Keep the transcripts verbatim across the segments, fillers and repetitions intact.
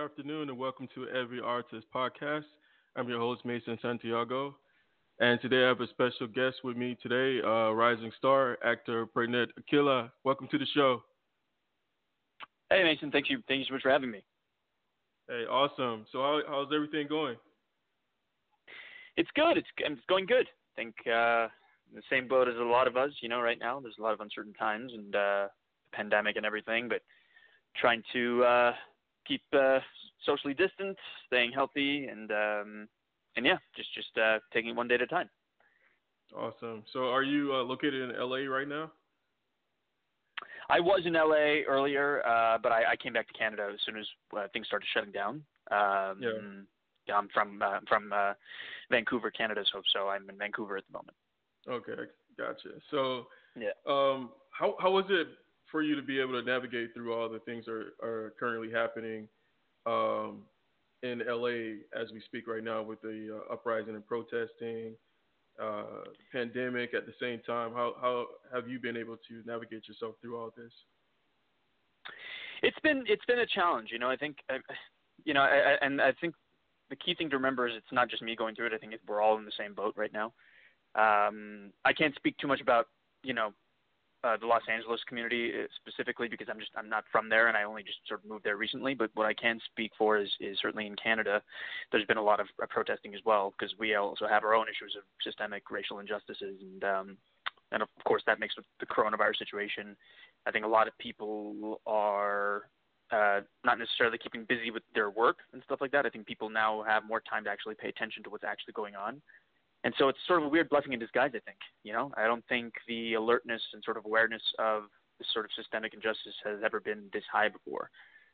afternoon, and welcome to Every Artist Podcast. I'm your host, Mason Santiago, and today I have a special guest with me today, uh, rising star, actor Pranet Akila. Welcome to the show. Hey Mason, thank you, thank you so much for having me. Hey, awesome. So, how, how's everything going? It's good. It's it's going good. I think uh, in the same boat as a lot of us, you know, right now. There's a lot of uncertain times and uh, the pandemic and everything, but trying to uh, keep uh, socially distant, staying healthy, and um, and yeah, just just uh, taking it one day at a time. Awesome. So, are you uh, located in L A right now? I was in L A earlier, uh, but I, I came back to Canada as soon as uh, things started shutting down. Um, Yeah. yeah, I'm from uh, from uh, Vancouver, Canada, so so I'm in Vancouver at the moment. Okay, gotcha. So, Yeah. um, how how was it for you to be able to navigate through all the things that are, are currently happening um, in L A as we speak right now with the uh, uprising and protesting, uh, pandemic at the same time? How how have you been able to navigate yourself through all this? It's been it's been a challenge, you know. I think, uh, you know, I, I, and I think the key thing to remember is it's not just me going through it. I think it's, we're all in the same boat right now. Um, I can't speak too much about, you know, uh, the Los Angeles community uh, specifically because I'm just I'm not from there and I only just sort of moved there recently. But what I can speak for is, is certainly in Canada, there's been a lot of uh, protesting as well because we also have our own issues of systemic racial injustices and um, and of course that makes the coronavirus situation. I think a lot of people are uh, not necessarily keeping busy with their work and stuff like that. I think people now have more time to actually pay attention to what's actually going on. And so it's sort of a weird blessing in disguise, I think. You know, I don't think the alertness and sort of awareness of this sort of systemic injustice has ever been this high before.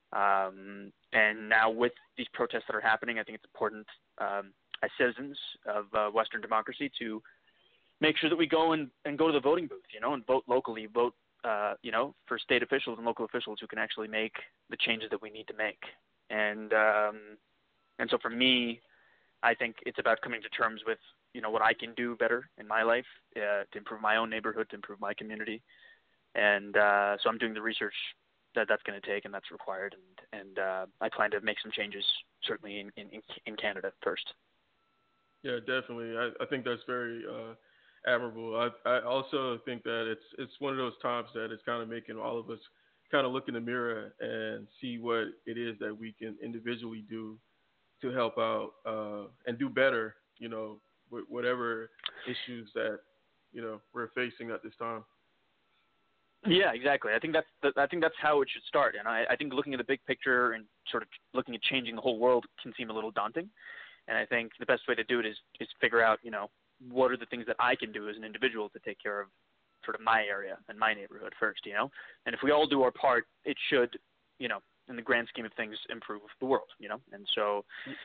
Um, and now with these protests that are happening, I think it's important um, as citizens of uh, Western democracy to make sure that we go and, and go to the voting booth, you know, and vote locally, vote, uh, you know, for state officials and local officials who can actually make the changes that we need to make. And um, and so for me, I think it's about coming to terms with, you know, what I can do better in my life uh, to improve my own neighborhood, to improve my community. And uh, so I'm doing the research that that's going to take and that's required. And, and uh, I plan to make some changes, certainly in, in, in Canada first. Yeah, definitely. I, I think that's very uh, admirable. I, I also think that it's it's one of those times that it's kind of making all of us kind of look in the mirror and see what it is that we can individually do to help out uh, and do better, you know, with whatever issues that, you know, we're facing at this time. Yeah, exactly. I think that's the, I think that's how it should start. And I, I think looking at the big picture and sort of looking at changing the whole world can seem a little daunting. And I think the best way to do it is is figure out, you know, what are the things that I can do as an individual to take care of sort of my area and my neighborhood first, you know. And if we all do our part, it should, you know, in the grand scheme of things, improve the world, you know. And so,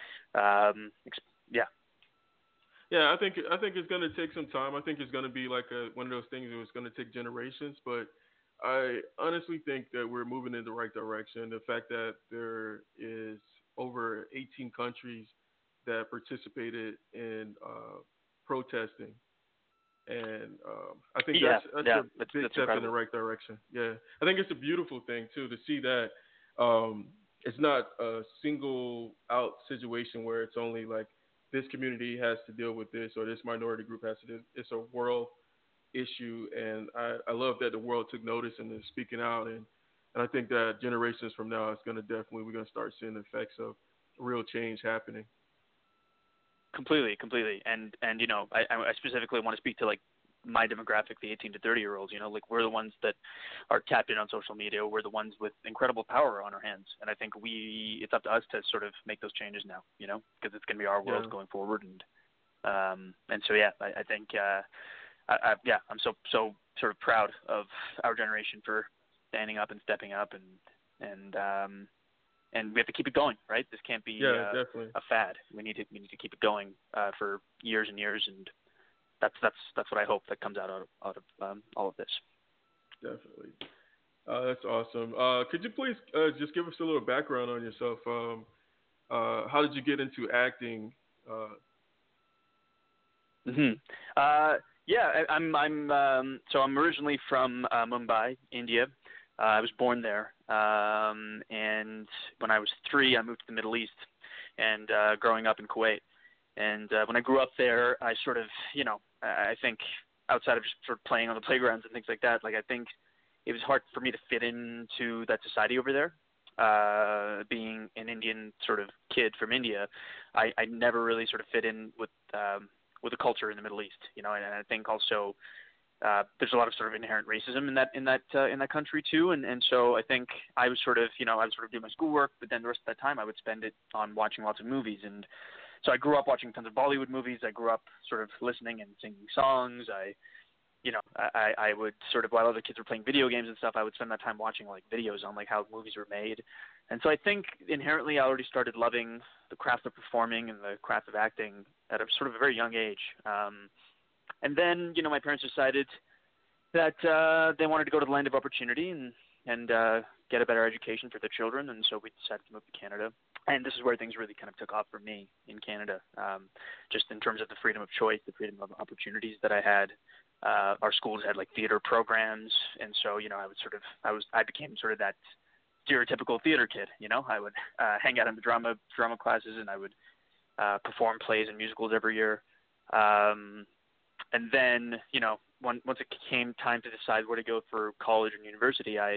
um, yeah. Yeah, I think I think it's going to take some time. I think it's going to be like a, one of those things that it's going to take generations. But I honestly think that we're moving in the right direction. The fact that there is over eighteen countries that participated in uh, protesting, and um, I think yeah, that's, that's yeah, a that's, big that's step incredible. in the right direction. Yeah, I think it's a beautiful thing too to see that um, it's not a single out situation where it's only like this community has to deal with this or this minority group has to do. It's a world issue, and I, I love that the world took notice and is speaking out. And, and I think that generations from now, it's going to definitely we're going to start seeing the effects of real change happening. Completely, completely. And, and you know, I, I specifically want to speak to, like, my demographic, the eighteen to thirty-year-olds. You know, like, we're the ones that are tapped in on social media. We're the ones with incredible power on our hands. And I think we – it's up to us to sort of make those changes now, you know, because it's going to be our world Yeah. going forward. And um, and so, yeah, I, I think uh, – I, I, yeah, I'm so so sort of proud of our generation for standing up and stepping up, and and um, and we have to keep it going, right? This can't be Yeah, uh, definitely. a fad. We need to we need to keep it going uh, for years and years, and that's that's that's what I hope that comes out of out of um, all of this. Definitely. Uh, that's awesome. Uh, could you please uh, just give us a little background on yourself? Um, uh, how did you get into acting? Uh, hmm Uh, yeah, I, I'm I'm um, so I'm originally from uh, Mumbai, India. Uh, I was born there, um, and when I was three, I moved to the Middle East, and uh, growing up in Kuwait. And uh, when I grew up there, I sort of, you know, I think outside of just sort of playing on the playgrounds and things like that, like I think it was hard for me to fit into that society over there. Uh, being an Indian sort of kid from India, I, I never really sort of fit in with um, with the culture in the Middle East, you know, and, and I think also uh, there's a lot of sort of inherent racism in that in that uh, in that country too, and and so I think I was sort of, you know, I would sort of do my schoolwork, but then the rest of that time I would spend it on watching lots of movies. And so I grew up watching tons of Bollywood movies. I grew up sort of listening and singing songs. I, you know, I, I would sort of, while other kids were playing video games and stuff, I would spend that time watching like videos on like how movies were made. And so I think inherently I already started loving the craft of performing and the craft of acting at a sort of a very young age. Um, and then, you know, my parents decided that uh, they wanted to go to the land of opportunity and, and uh, get a better education for their children. And so we decided to move to Canada. And this is where things really kind of took off for me in Canada, um, just in terms of the freedom of choice, the freedom of opportunities that I had. Uh, our schools had like theater programs, and so, you know, I would sort of, I was, I became sort of that stereotypical theater kid. You know, I would uh, hang out in the drama drama classes, and I would uh, perform plays and musicals every year. Um, and then, you know, when, once it came time to decide where to go for college and university, I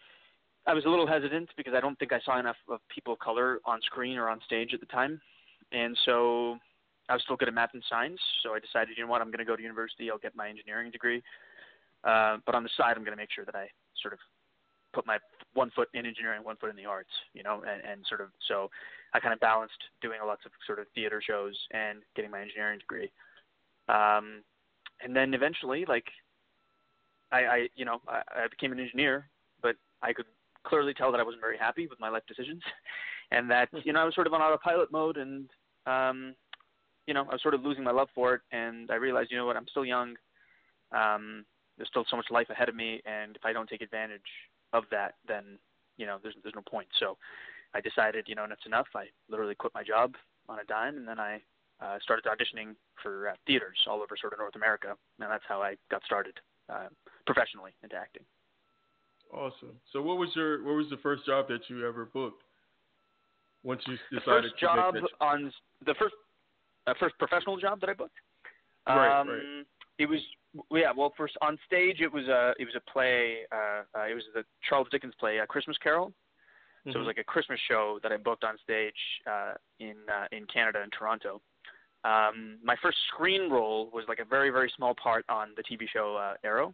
I was a little hesitant because I don't think I saw enough of people of color on screen or on stage at the time. And so I was still good at math and science. So I decided, you know what, I'm going to go to university. I'll get my engineering degree. Uh, but on the side, I'm going to make sure that I sort of put my one foot in engineering, one foot in the arts, you know, and, and sort of, so I kind of balanced doing lots of sort of theater shows and getting my engineering degree. Um, and then eventually, like, I, I you know, I, I became an engineer, but I could clearly tell that I wasn't very happy with my life decisions, and that, you know, I was sort of on autopilot mode, and, um, you know, I was sort of losing my love for it, and I realized, you know what, I'm still young, um, there's still so much life ahead of me, and if I don't take advantage of that, then, you know, there's there's no point. So I decided, you know, enough's enough. I literally quit my job on a dime, and then I uh, started auditioning for uh, theaters all over sort of North America, and that's how I got started uh, professionally into acting. Awesome. So what was your what was the first job that you ever booked? Once you The decided first to job make that on the first uh, first professional job that I booked. Right, um, right. It was yeah. Well, first on stage, it was a it was a play. Uh, uh, it was the Charles Dickens play, A Christmas Carol. Mm-hmm. So it was like a Christmas show that I booked on stage uh, in uh, in Canada, in Toronto. Um, my first screen role was like a very very small part on the T V show uh, Arrow.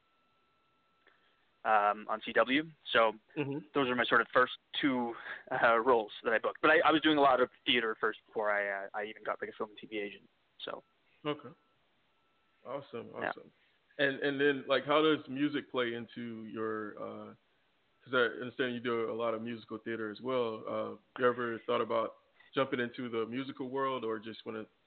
Um, on C W. So mm-hmm. Those are my sort of first two uh, roles that I booked. But I, I was doing a lot of theater first before I uh, I even got like a film and T V agent. So okay, awesome, awesome. Yeah. And and then like how does music play into your? Because uh, I understand you do a lot of musical theater as well. Uh, you ever thought about jumping into the musical world, or just want to?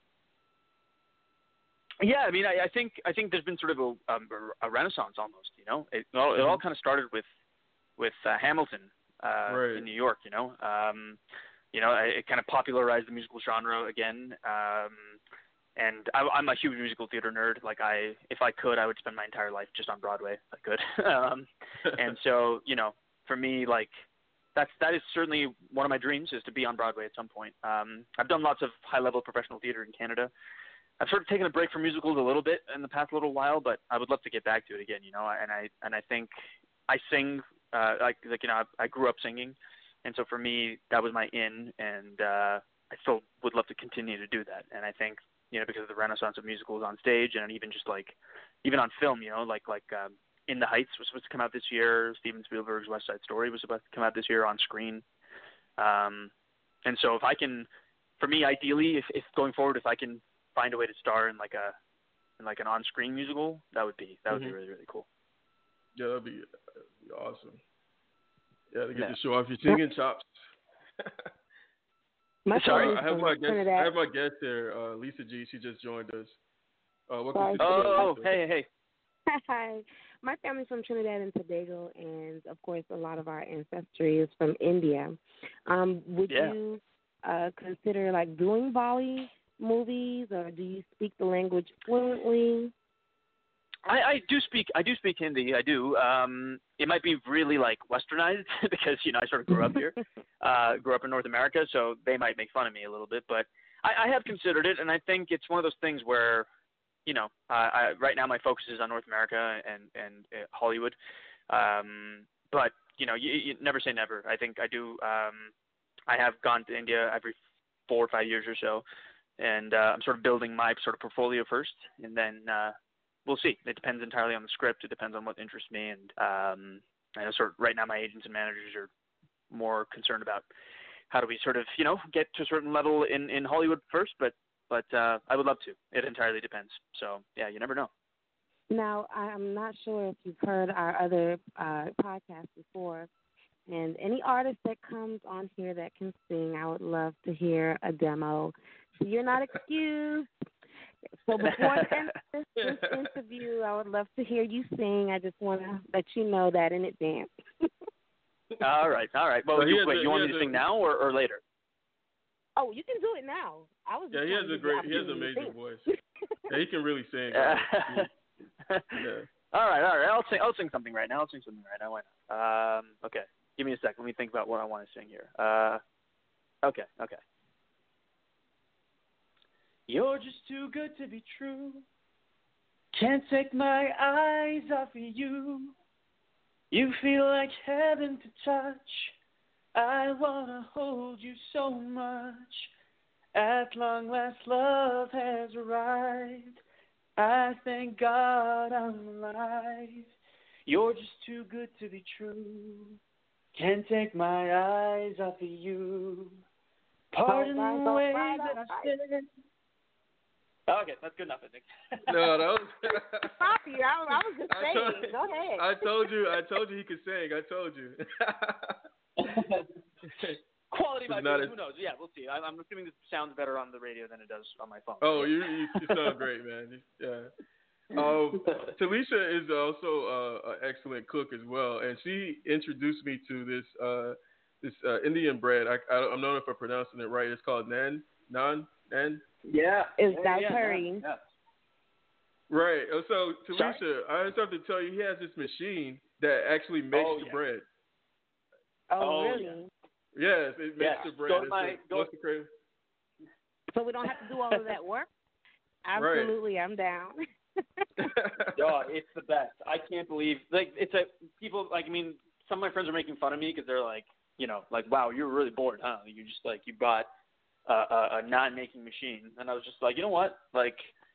Yeah, I mean, I, I think I think there's been sort of a, um, a renaissance almost. You know, it, it all, it all kind of started with with uh, Hamilton uh, right. in New York. You know, um, you know, it, it kind of popularized the musical genre again. Um, and I, I'm a huge musical theater nerd. Like, I, if I could, I would spend my entire life just on Broadway if I could. um, and so, you know, for me, like, that's that is certainly one of my dreams, is to be on Broadway at some point. Um, I've done lots of high-level professional theater in Canada. I've sort of taken a break from musicals a little bit in the past little while, but I would love to get back to it again, you know. And I and I think I sing, uh, like like you know, I, I grew up singing, and so for me that was my in, and uh, I still would love to continue to do that. And I think, you know, because of the renaissance of musicals on stage, and even just like even on film, you know, like like um, In the Heights was supposed to come out this year. Steven Spielberg's West Side Story was supposed to come out this year on screen. Um, and so if I can, for me, ideally, if, if going forward, if I can find a way to star in like a in like an on-screen musical, that would be that would mm-hmm. be really really cool. Yeah, that'd be, that'd be awesome. Yeah, to get yeah. to show off your singing chops. my Sorry, I have my guest. I have my guest there, uh, Lisa G. She just joined us. Uh, welcome to oh, oh hey, hey. Hi, my family's from Trinidad and Tobago, and of course, a lot of our ancestry is from India. Um, would yeah. you uh, consider like doing Bolly movies, or do you speak the language fluently? I, I do speak I do speak Hindi. I do. Um, it might be really like westernized because you know I sort of grew up here, uh, grew up in North America, so they might make fun of me a little bit. But I, I have considered it, and I think it's one of those things where, you know, uh, I, right now my focus is on North America and and uh, Hollywood. Um, but you know, you, you never say never. I think I do. Um, I have gone to India every four or five years or so, and uh, I'm sort of building my sort of portfolio first, and then. Uh, We'll see. It depends entirely on the script. It depends on what interests me. And um, I know sort of right now my agents and managers are more concerned about how do we sort of, you know, get to a certain level in, in Hollywood first. But but uh, I would love to. It entirely depends. So, yeah, you never know. Now, I'm not sure if you've heard our other uh, podcast before. And any artist that comes on here that can sing, I would love to hear a demo. So you're not excused. So before the end of this, this interview, I would love to hear you sing. I just want to let you know that in advance. all right, all right. Well, so you, wait, a, you want me to a, sing now or, or later? Oh, you can do it now. I was. Yeah, just he has a great, he has an amazing voice. Yeah, he can really sing. Uh, yeah. All right, all right. I'll sing. I'll sing something right now. I'll sing something right now. Why not? Um, okay. Give me a sec. Let me think about what I want to sing here. Uh, okay, okay. You're just too good to be true. Can't take my eyes off of you. You feel like heaven to touch. I wanna hold you so much. At long last, love has arrived. I thank God I'm alive. You're just too good to be true. Can't take my eyes off of you. Pardon right, the way right, that right. I said. Okay, that's good enough, I think. No, that was. Stop you! I, I was just I saying. told, Go ahead. I told you. I told you he could sing. I told you. Quality might be, not a, who knows? Yeah, we'll see. I, I'm assuming this sounds better on the radio than it does on my phone. Oh, you, you, you sound great, man. Yeah. Um, Talisha is also uh, an excellent cook as well, and she introduced me to this uh, this uh, Indian bread. I, I I'm not know if I'm pronouncing it right. It's called naan, naan, naan. Yeah. It's yeah, that yeah, curry. Yeah. Right. Oh, so Sorry? Talisha, I just have to tell you, he has this machine that actually makes Oh, the yeah. bread. Oh, Oh, really? Yes, it makes Yeah. the bread. Go to It's my- like- go- what's the crazy? So we don't have to do all of that work? Absolutely, I'm down. Oh, it's the best. I can't believe like it's a people like I mean some of my friends are making fun of me because they're like you know like wow you're really bored huh you just like you bought a, a, a non-making machine and I was just like you know what like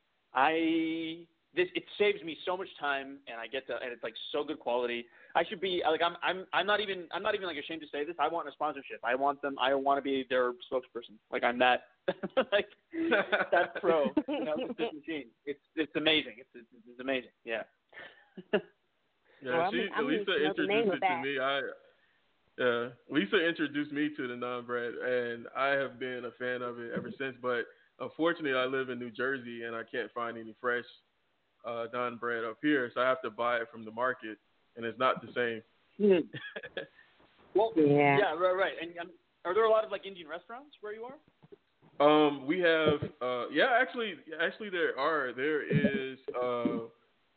I this it saves me so much time and I get to and it's like so good quality. I should be like I'm I'm I'm not even I'm not even like ashamed to say this. I want a sponsorship. I want them. I want to be their spokesperson. Like I'm that like that pro. You know, with this machine. It's it's amazing. It's it's, it's amazing. Yeah. Yeah, Well, she I'm, I'm Lisa know the name introduced of it to that. me. I yeah, Lisa introduced me to the naan bread, and I have been a fan of it ever since. But unfortunately, I live in New Jersey, and I can't find any fresh uh, naan bread up here, so I have to buy it from the market, and it's not the same. Hmm. Well, Yeah. yeah, right, right. And um, are there a lot of like Indian restaurants where you are? Um, we have uh, yeah, actually, actually there are. There is uh,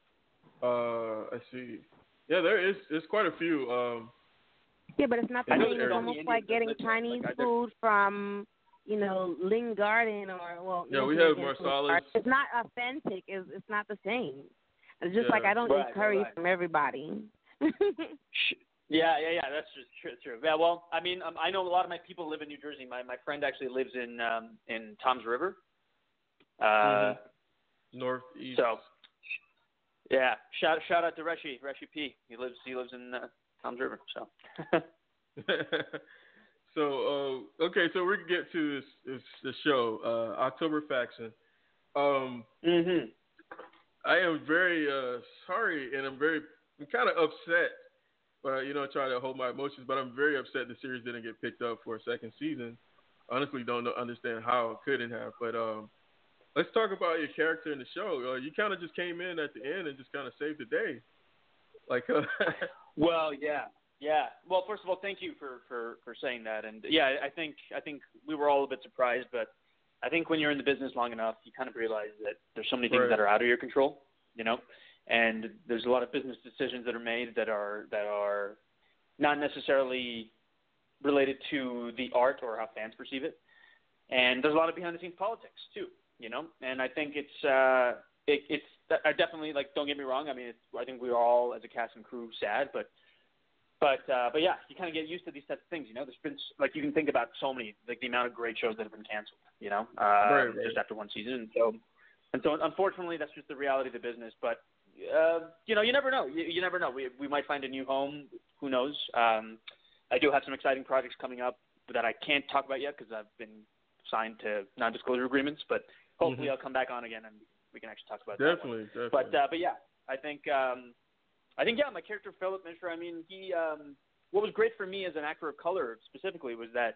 uh, let's see, yeah, there is. There's quite a few. Um, Yeah, but it's not the In same. those It's areas. almost like getting Like, Chinese like, food from, you know, Ling Garden or, well, Yeah, we nothing have against Ling Marsalis. Garden. It's not authentic. It's, it's not the same. It's just Yeah. like I don't Right, eat curry right, right. from everybody. Yeah, yeah, yeah. That's just true. true. Yeah, well, I mean, um, I know a lot of my people live in New Jersey. My my friend actually lives in um, in Tom's River. Uh, Mm-hmm. Northeast. So, yeah, shout shout out to Reshi Reshi P. He lives he lives in uh, Tom's River. So. so uh, okay, so we can get to this, this the show, uh, October Faction. Um, Mhm. I am very uh, sorry, and I'm very I'm kind of upset. But you know, I try to hold my emotions. But I'm very upset the series didn't get picked up for a second season. Honestly, don't know, understand how it couldn't have. But um, let's talk about your character in the show. Uh, you kind of just came in at the end and just kind of saved the day. Like, uh, well, yeah, yeah. Well, first of all, thank you for, for, for saying that. And yeah, I think I think we were all a bit surprised, but I think when you're in the business long enough, you kind of realize that there's so many things Right. that are out of your control, you know. and there's a lot of business decisions that are made that are that are not necessarily related to the art or how fans perceive it. And there's a lot of behind-the-scenes politics too, you know. And I think it's uh, it, it's I definitely, like, don't get me wrong. I mean, it's, I think we're all as a cast and crew sad, but but uh, but yeah, you kind of get used to these types of things, you know. There's been, like, you can think about so many, like, the amount of great shows that have been canceled, you know, uh, right, right. just after one season. And so and so unfortunately, that's just the reality of the business. But uh, you know, you never know. You, you never know. We we might find a new home. Who knows? Um, I do have some exciting projects coming up that I can't talk about yet because I've been signed to non-disclosure agreements. But hopefully, mm-hmm. I'll come back on again and we can actually talk about definitely, that. Definitely, definitely. But uh, but yeah, I think um, I think yeah, my character Philip Mishra. I mean, he. Um, what was great for me as an actor of color specifically was that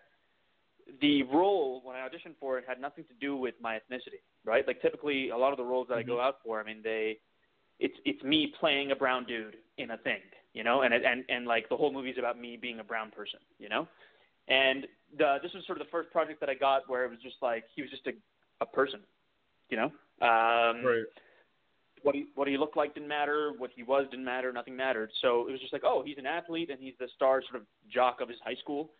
the role when I auditioned for it had nothing to do with my ethnicity, right? Like typically, a lot of the roles that mm-hmm. I go out for, I mean, they. It's it's me playing a brown dude in a thing, you know, and and and like the whole movie's about me being a brown person, you know, and the, this was sort of the first project that I got where it was just like he was just a, a person, you know, um, right. what he what he looked like didn't matter, what he was didn't matter, nothing mattered. So it was just like, oh, he's an athlete and he's the star sort of jock of his high school,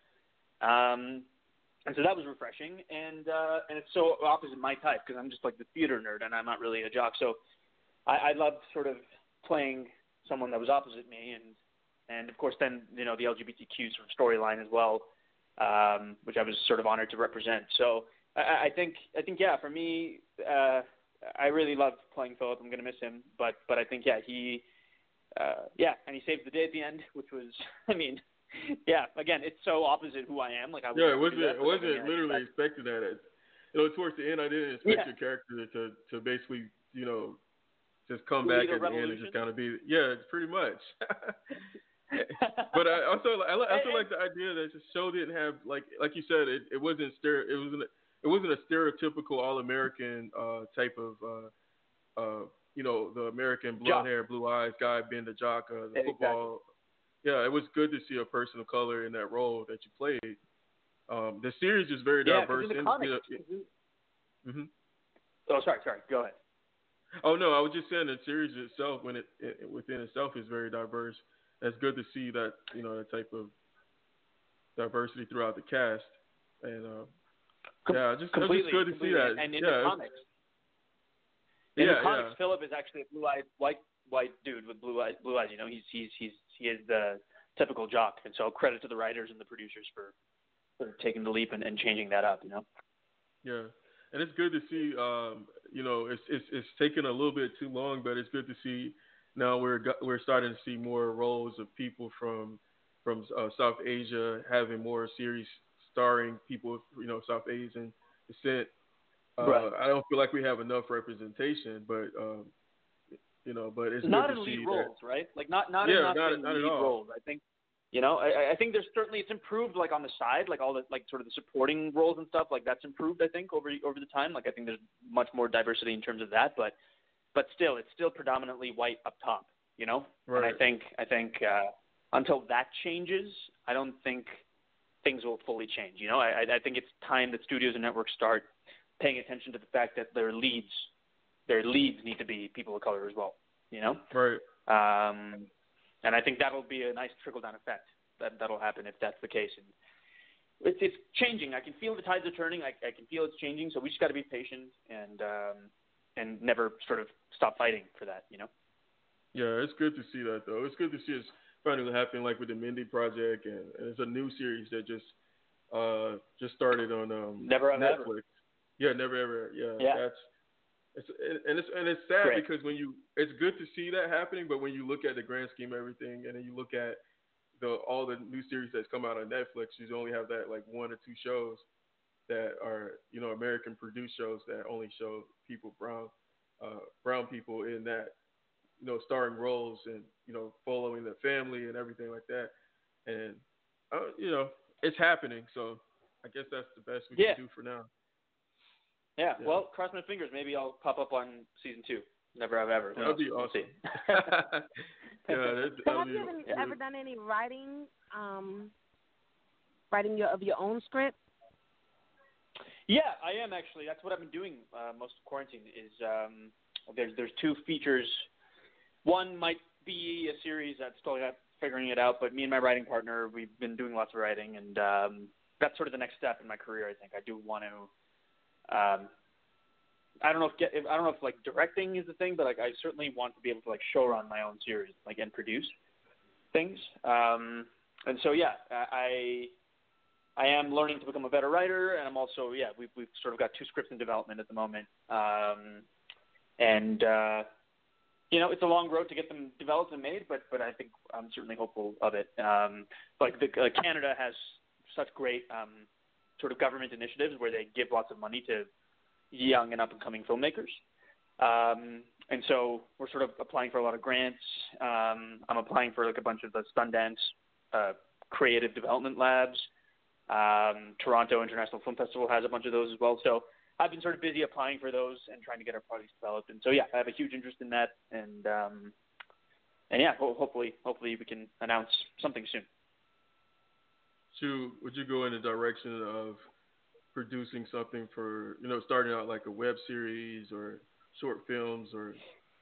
um, and so that was refreshing, and uh, and it's so opposite my type because I'm just like the theater nerd and I'm not really a jock, so. I, I loved sort of playing someone that was opposite me, and and of course then you know the L G B T Q sort of storyline as well, um, which I was sort of honored to represent. So I, I think I think yeah, for me, uh, I really loved playing Philip. I'm gonna miss him, but but I think yeah he, uh, yeah, and he saved the day at the end, which was I mean, yeah, again it's so opposite who I am. Like I yeah, it wasn't wasn't it wasn't I mean, literally expecting that. It, you know, towards the end, I didn't expect yeah. your character to to basically you know. Just come Lead back a at the revolution? end and just kind of be, yeah, it's pretty much. But I also, I also like the idea that the show didn't have, like, like you said, it, it wasn't stereo, it wasn't, it wasn't a stereotypical all-American uh, type of, uh, uh, you know, the American blonde hair, blue eyes guy being the jock, uh, the exactly. football. Yeah, it was good to see a person of color in that role that you played. Um, the series is very yeah, diverse. In the in, comics, you know, mm-hmm. Oh, sorry, sorry. Go ahead. Oh no, I was just saying the series itself, when it, it within itself is very diverse. It's good to see that you know that type of diversity throughout the cast, and uh, Com- yeah, just completely, it's just good to completely. see that. And, and in yeah, the comics, in yeah, the comics, yeah. Philip is actually a blue-eyed white white dude with blue eyes. Blue eyes, you know, he's he's he's he is the typical jock, and so credit to the writers and the producers for for taking the leap and, and changing that up. You know. Yeah. And it's good to see, um, you know, it's, it's it's taken a little bit too long, but it's good to see now we're we're starting to see more roles of people from from uh, South Asia, having more series starring people, you know, South Asian descent. Uh, right. I don't feel like we have enough representation, but um, you know, but it's not good to in lead see roles, that, right? Like not not yeah, enough not, in not lead at all. roles. I think. You know, I, I think there's certainly it's improved like on the side, like all the like sort of the supporting roles and stuff, like that's improved I think over over the time. Like I think there's much more diversity in terms of that, but but still it's still predominantly white up top, you know? Right. And I think I think uh, until that changes, I don't think things will fully change. You know, I I think it's time that studios and networks start paying attention to the fact that their leads their leads need to be people of color as well, you know? Right. Um And I think that'll be a nice trickle-down effect. That that'll happen if that's the case. And it's it's changing. I can feel the tides are turning. I I can feel it's changing. So we just got to be patient and um, and never sort of stop fighting for that. You know. Yeah, it's good to see that though. It's good to see it's finally happening, like with the Mindy Project, and, and it's a new series that just uh just started on um Never Have Netflix. Ever. Yeah, never ever. Yeah, yeah. that's. It's, and it's and it's sad Great. because when you it's good to see that happening, but when you look at the grand scheme of everything, and then you look at the all the new series that's come out on Netflix, you only have that like one or two shows that are you know American produced shows that only show people brown uh, brown people in that you know starring roles and you know following the family and everything like that, and uh, you know it's happening. So I guess that's the best we yeah. can do for now. Yeah. Yeah. Well, cross my fingers. Maybe I'll pop up on season two. Never Have Ever. That'd be awesome. We'll yeah, that's, so have be, you ever, yeah. ever done any writing, um, writing your, of your own script? Yeah, I am actually. That's what I've been doing uh, most of quarantine. Is um, there's there's two features one might be a series that's still got figuring it out, but me and my writing partner, we've been doing lots of writing, and um, that's sort of the next step in my career. I think I do want to. Um, I don't know if, get, if I don't know if like directing is the thing, but like I certainly want to be able to like show run my own series, like and produce things. Um, and so yeah, I I am learning to become a better writer, and I'm also yeah we've we've sort of got two scripts in development at the moment, um, and uh, you know it's a long road to get them developed and made, but but I think I'm certainly hopeful of it. Um, like the, uh, Canada has such great um, sort of government initiatives where they give lots of money to young and up-and-coming filmmakers. Um, and so we're sort of applying for a lot of grants. Um, I'm applying for like a bunch of the Sundance uh, creative development labs. Um, Toronto International Film Festival has a bunch of those as well. So I've been sort of busy applying for those and trying to get our projects developed. And so, yeah, I have a huge interest in that. And, um, and yeah, ho- hopefully, hopefully we can announce something soon. So would you go in the direction of producing something for, you know, starting out like a web series or short films or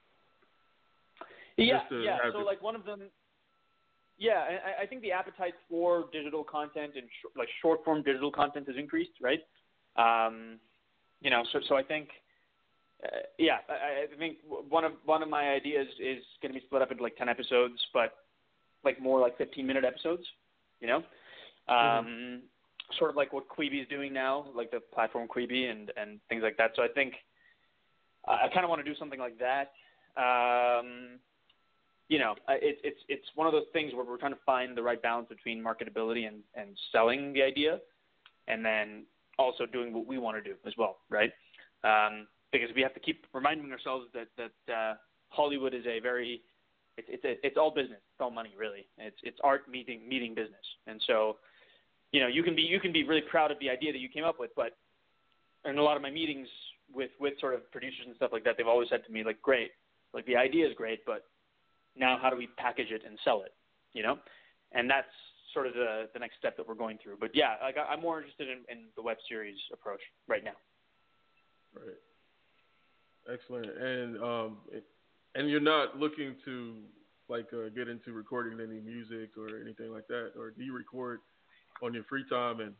yeah yeah so the... like one of them yeah I, I think the appetite for digital content and sh- like short form digital content has increased, right? Um, you know so so I think uh, yeah I, I think one of one of my ideas is going to be split up into like ten episodes, but like more like fifteen minute episodes, you know. Um, mm-hmm. Sort of like what Quibi is doing now, like the platform Quibi and, and things like that. So I think uh, I kind of want to do something like that. Um, you know, it's it's it's one of those things where we're trying to find the right balance between marketability and, and selling the idea, and then also doing what we want to do as well, right? Um, because we have to keep reminding ourselves that that uh, Hollywood is a very it's it's a, it's all business, it's all money, really. It's it's art meeting meeting business, and so. You know, you can be you can be really proud of the idea that you came up with, but in a lot of my meetings with, with sort of producers and stuff like that, they've always said to me, like, great, like the idea is great, but now how do we package it and sell it, you know? And that's sort of the, the next step that we're going through. But yeah, like I'm more interested in, in the web series approach right now. Right. Excellent. And um, and you're not looking to like uh, get into recording any music or anything like that, or do you record on your free time? And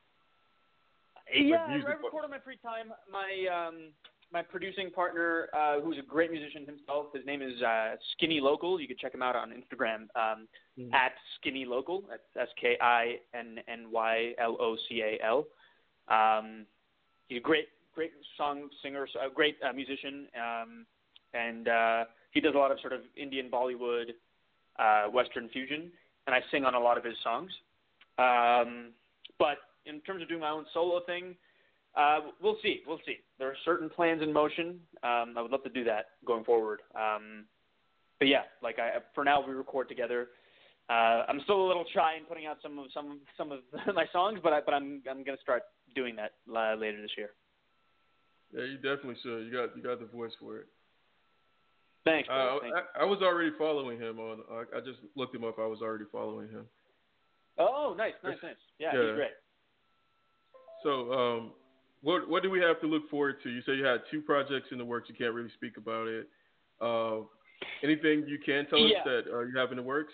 yeah, like music? I record on my free time. My um, my producing partner, uh, who's a great musician himself, his name is uh, Skinny Local. You can check him out on Instagram um, mm-hmm. at Skinny Local. That's S K I N N Y L O C A L. Um, he's a great, great song singer, a great uh, musician, um, and uh, he does a lot of sort of Indian Bollywood, uh, Western fusion, and I sing on a lot of his songs. Um, but in terms of doing my own solo thing, uh, we'll see. We'll see. There are certain plans in motion. Um, I would love to do that going forward. Um, but yeah, like I, for now we record together. Uh, I'm still a little shy in putting out some of some some of my songs, but I, but I'm I'm gonna start doing that uh, later this year. Yeah, you definitely should. You got you got the voice for it. Thanks. Uh, Thanks. I, I was already following him on. I, I just looked him up. I was already following him. Oh, nice, nice, nice. Yeah, yeah. He's great. So, um, what what do we have to look forward to? You say you had two projects in the works. You can't really speak about it. Uh, anything you can tell yeah. us that uh, you have in the works?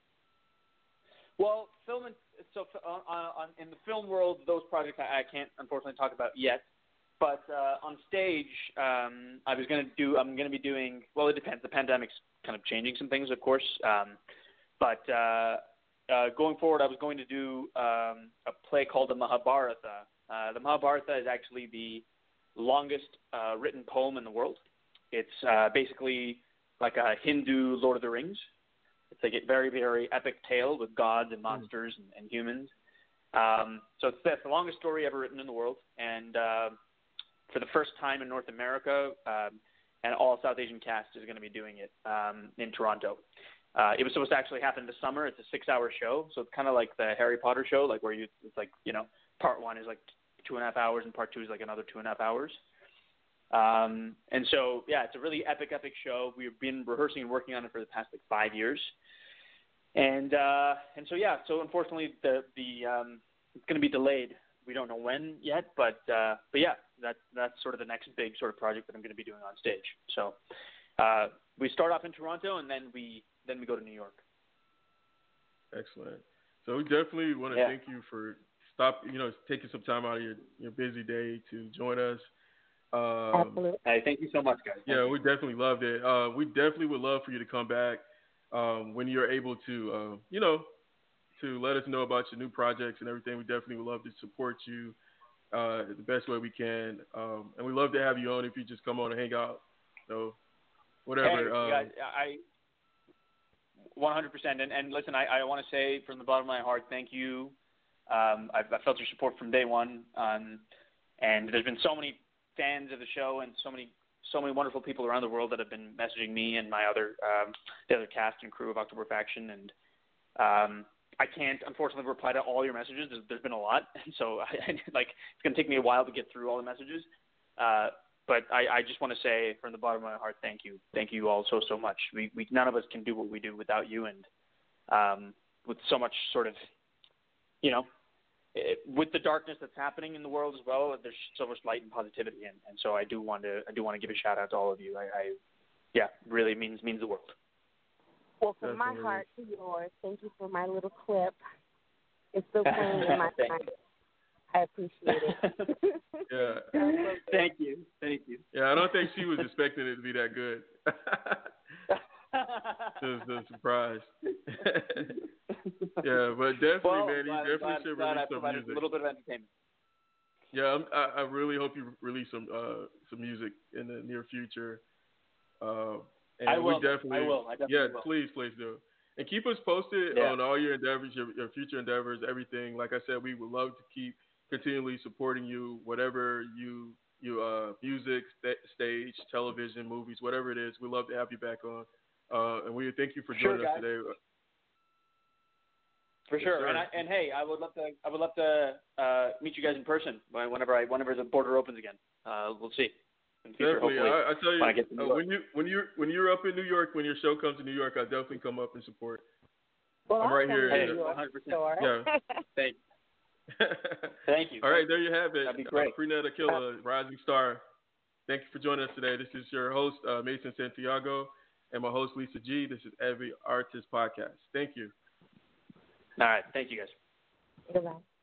Well, film and so on, on, in the film world, those projects I, I can't unfortunately talk about yet. But uh, on stage, um, I was going to do. I'm going to be doing. Well, it depends. The pandemic's kind of changing some things, of course. Um, but uh, uh, going forward, I was going to do um, a play called the Mahabharata. Uh, the Mahabharata is actually the longest uh, written poem in the world. It's uh, basically like a Hindu Lord of the Rings. It's like a very, very epic tale with gods and monsters mm. and, and humans. Um, so it's, that's the longest story ever written in the world. And uh, for the first time in North America, um, and all South Asian cast is going to be doing it um, in Toronto. Uh, it was supposed to actually happen this summer. It's a six-hour show, so it's kind of like the Harry Potter show, like where you, it's like, you know, part one is like two and a half hours, and part two is like another two and a half hours. Um, and so, yeah, it's a really epic, epic show. We've been rehearsing and working on it for the past like five years. And uh, and so, yeah, so unfortunately, the the um, it's going to be delayed. We don't know when yet, but uh, but yeah, that that's sort of the next big sort of project that I'm going to be doing on stage. So uh, we start off in Toronto, and then we then we go to New York. Excellent. So we definitely want to Yeah. thank you for stop, you know, taking some time out of your, your busy day to join us. Um, Absolutely. Hey, thank you so much, guys. Thank yeah, you. we definitely loved it. Uh, we definitely would love for you to come back um, when you're able to, uh, you know, to let us know about your new projects and everything. We definitely would love to support you uh, the best way we can. Um, and we love to have you on if you just come on and hang out. So whatever. Hey, um, guys, I one hundred percent. And, and listen, I, I want to say from the bottom of my heart, thank you. Um, I've, I felt your support from day one. Um, and there's been so many fans of the show and so many so many wonderful people around the world that have been messaging me and my other um, the other cast and crew of October Faction. And um, I can't, unfortunately, reply to all your messages. There's, there's been a lot. So I, like it's going to take me a while to get through all the messages. Uh, But I, I just want to say from the bottom of my heart, thank you. Thank you all so, so much. We, we none of us can do what we do without you. And um, with so much sort of, you know, it, with the darkness that's happening in the world as well, there's so much light and positivity. And, and so I do want to I do want to give a shout out to all of you. I, I yeah, really means means the world. Well, from Definitely. my heart to yours, thank you for my little clip. It's still playing in my mind. I appreciate it. yeah. Thank you. Thank you. Yeah, I don't think she was expecting it to be that good. Just a surprise. Yeah, but definitely, well, man, you glad, definitely glad, should glad release I some provided music. a little bit of entertainment. Yeah, I'm, I, I really hope you release some uh, some music in the near future. Uh, and I will. We definitely, I will. I definitely yeah, will. please, please do. And keep us posted Yeah. on all your endeavors, your, your future endeavors, everything. Like I said, we would love to keep continually supporting you, whatever you you uh, music, st- stage, television, movies, whatever it is. We'd love to have you back on. Uh, and we thank you for Sure, joining us guys. today. For Yes, sure, sir. and I, and hey, I would love to I would love to uh, meet you guys in person whenever I whenever the border opens again. Uh, we'll see. In the future, Definitely, hopefully, I, I tell you, when I get to New uh, York. when you when you when you're up in New York, when your show comes to New York, I definitely come up and support. Well, I'm I'll right come here. to Hey, New York, one hundred percent. sure. Yeah. Thank, thank you. All right, there you have it. That'd be great. Uh, Freenet Aquila, Rising Star. Thank you for joining us today. This is your host, uh, Mason Santiago, and my host, Lisa G. This is Every Artist Podcast. Thank you. All right, thank you guys. Goodbye.